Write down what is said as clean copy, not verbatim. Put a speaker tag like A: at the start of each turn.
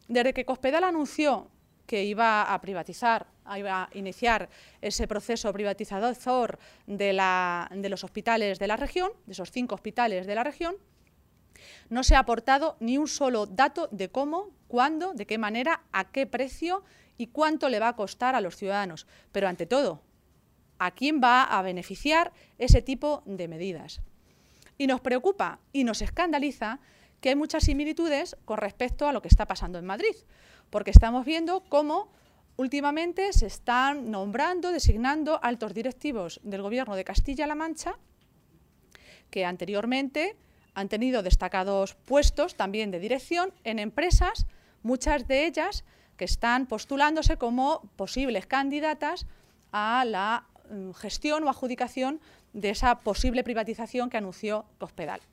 A: Desde que Cospedal anunció que iba a privatizar, iba a iniciar ese proceso privatizador de los hospitales de la región, de esos 5 hospitales de la región, no se ha aportado ni un solo dato de cómo, cuándo, de qué manera, a qué precio y cuánto le va a costar a los ciudadanos. Pero ante todo, ¿a quién va a beneficiar ese tipo de medidas? Y nos preocupa y nos escandaliza que hay muchas similitudes con respecto a lo que está pasando en Madrid, porque estamos viendo cómo últimamente se están nombrando, designando altos directivos del Gobierno de Castilla-La Mancha que anteriormente han tenido destacados puestos también de dirección en empresas, muchas de ellas que están postulándose como posibles candidatas a la gestión o adjudicación de esa posible privatización que anunció Cospedal.